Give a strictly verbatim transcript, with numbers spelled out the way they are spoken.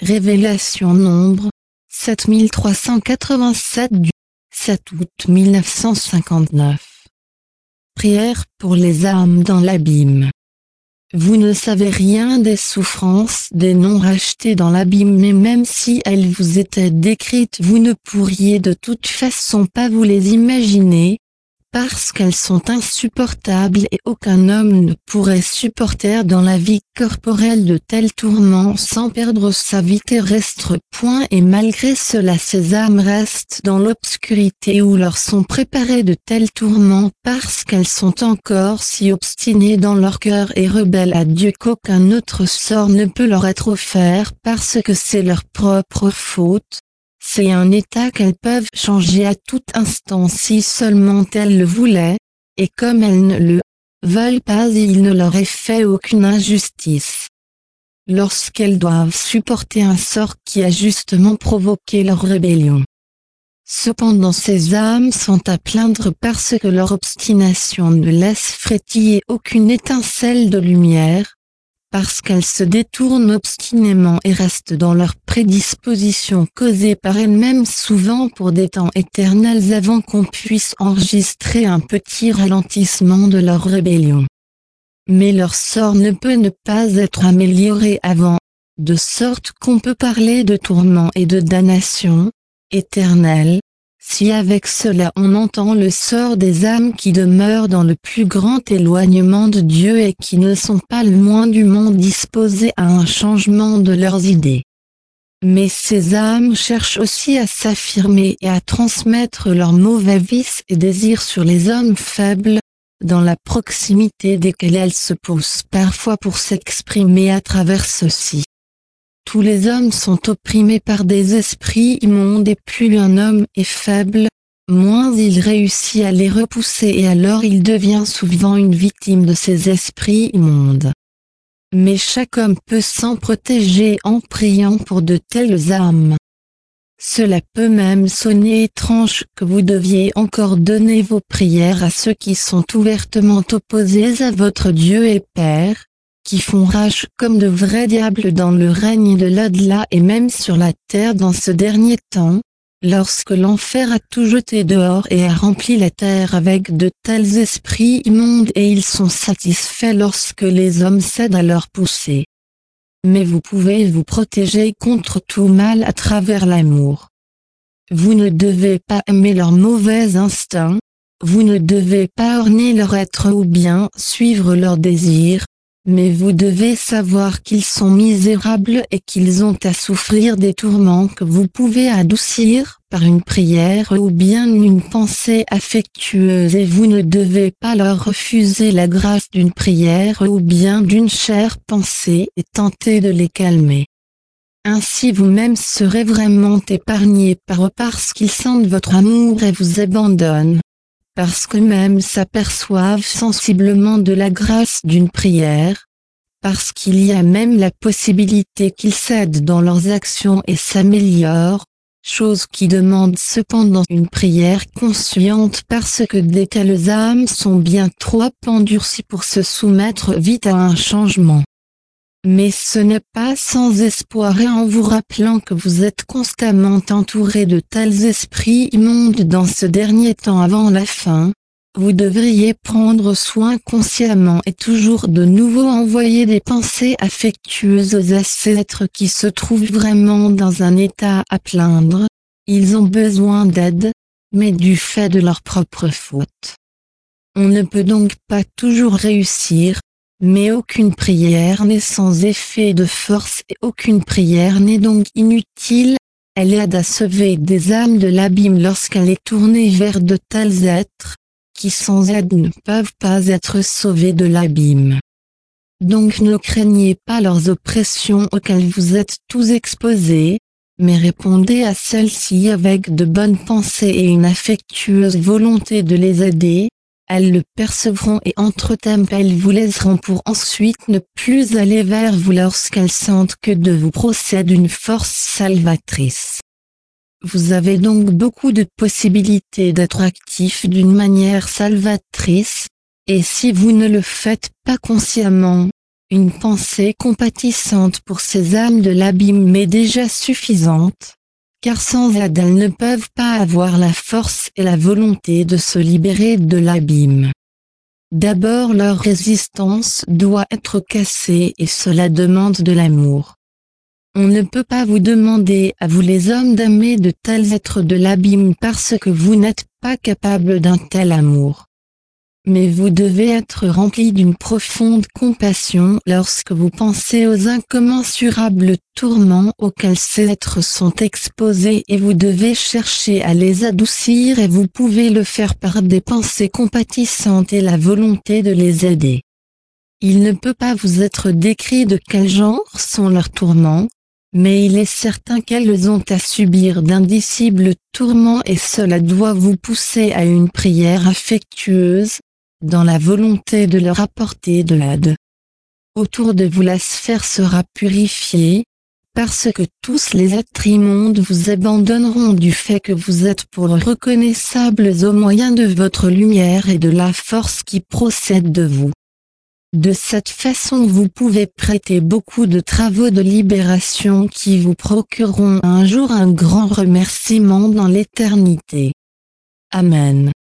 Révélation nombre sept mille trois cent quatre-vingt-sept du sept août mille neuf cent cinquante-neuf. Prière pour les âmes dans l'abîme. Vous ne savez rien des souffrances des non rachetés dans l'abîme, mais même si elles vous étaient décrites, vous ne pourriez de toute façon pas vous les imaginer, parce qu'elles sont insupportables et aucun homme ne pourrait supporter dans la vie corporelle de tels tourments sans perdre sa vie terrestre. Point. Et malgré cela, ces âmes restent dans l'obscurité où leur sont préparés de tels tourments parce qu'elles sont encore si obstinées dans leur cœur et rebelles à Dieu qu'aucun autre sort ne peut leur être offert parce que c'est leur propre faute. C'est un état qu'elles peuvent changer à tout instant si seulement elles le voulaient, et comme elles ne le veulent pas, il ne leur est fait aucune injustice. Lorsqu'elles doivent supporter un sort qui a justement provoqué leur rébellion. Cependant, ces âmes sont à plaindre parce que leur obstination ne laisse frétiller aucune étincelle de lumière, parce qu'elles se détournent obstinément et restent dans leur prédisposition causée par elles-mêmes souvent pour des temps éternels avant qu'on puisse enregistrer un petit ralentissement de leur rébellion. Mais leur sort ne peut ne pas être amélioré avant, de sorte qu'on peut parler de tourment et de damnation éternelle, si avec cela on entend le sort des âmes qui demeurent dans le plus grand éloignement de Dieu et qui ne sont pas le moins du monde disposées à un changement de leurs idées. Mais ces âmes cherchent aussi à s'affirmer et à transmettre leurs mauvais vices et désirs sur les hommes faibles, dans la proximité desquels elles se posent parfois pour s'exprimer à travers ceux-ci. Tous les hommes sont opprimés par des esprits immondes et plus un homme est faible, moins il réussit à les repousser et alors il devient souvent une victime de ces esprits immondes. Mais chaque homme peut s'en protéger en priant pour de telles âmes. Cela peut même sonner étrange que vous deviez encore donner vos prières à ceux qui sont ouvertement opposés à votre Dieu et Père, qui font rage comme de vrais diables dans le règne de l'au-delà et même sur la terre dans ce dernier temps, lorsque l'enfer a tout jeté dehors et a rempli la terre avec de tels esprits immondes et ils sont satisfaits lorsque les hommes cèdent à leur poussée. Mais vous pouvez vous protéger contre tout mal à travers l'amour. Vous ne devez pas aimer leurs mauvais instincts, vous ne devez pas orner leur être ou bien suivre leurs désirs, mais vous devez savoir qu'ils sont misérables et qu'ils ont à souffrir des tourments que vous pouvez adoucir par une prière ou bien une pensée affectueuse et vous ne devez pas leur refuser la grâce d'une prière ou bien d'une chère pensée et tenter de les calmer. Ainsi vous-même serez vraiment épargnés par eux parce qu'ils sentent votre amour et vous abandonnent. Parce qu'eux-mêmes s'aperçoivent sensiblement de la grâce d'une prière, parce qu'il y a même la possibilité qu'ils cèdent dans leurs actions et s'améliorent, chose qui demande cependant une prière consciente parce que de telles âmes sont bien trop endurcies pour se soumettre vite à un changement. Mais ce n'est pas sans espoir et en vous rappelant que vous êtes constamment entouré de tels esprits immondes dans ce dernier temps avant la fin, vous devriez prendre soin consciemment et toujours de nouveau envoyer des pensées affectueuses à ces êtres qui se trouvent vraiment dans un état à plaindre, ils ont besoin d'aide, mais du fait de leur propre faute. On ne peut donc pas toujours réussir, mais aucune prière n'est sans effet de force et aucune prière n'est donc inutile, elle aide à sauver des âmes de l'abîme lorsqu'elle est tournée vers de tels êtres, qui sans aide ne peuvent pas être sauvés de l'abîme. Donc ne craignez pas leurs oppressions auxquelles vous êtes tous exposés, mais répondez à celles-ci avec de bonnes pensées et une affectueuse volonté de les aider. Elles le percevront et entre-temps elles vous laisseront pour ensuite ne plus aller vers vous lorsqu'elles sentent que de vous procède une force salvatrice. Vous avez donc beaucoup de possibilités d'être actif d'une manière salvatrice, et si vous ne le faites pas consciemment, Une pensée compatissante pour ces âmes de l'abîme m'est déjà suffisante, car sans aide elles ne peuvent pas avoir la force et la volonté de se libérer de l'abîme. D'abord leur résistance doit être cassée et cela demande de l'amour. On ne peut pas vous demander à vous les hommes d'aimer de tels êtres de l'abîme parce que vous n'êtes pas capable d'un tel amour. Mais vous devez être rempli d'une profonde compassion lorsque vous pensez aux incommensurables tourments auxquels ces êtres sont exposés et vous devez chercher à les adoucir et vous pouvez le faire par des pensées compatissantes et la volonté de les aider. Il ne peut pas vous être décrit de quel genre sont leurs tourments, mais il est certain qu'elles ont à subir d'indicibles tourments et cela doit vous pousser à une prière affectueuse, dans la volonté de leur apporter de l'aide. Autour de vous la sphère sera purifiée, parce que tous les êtres immondes vous abandonneront du fait que vous êtes pour eux reconnaissables au moyen de votre lumière et de la force qui procède de vous. De cette façon vous pouvez prêter beaucoup de travaux de libération qui vous procureront un jour un grand remerciement dans l'éternité. Amen.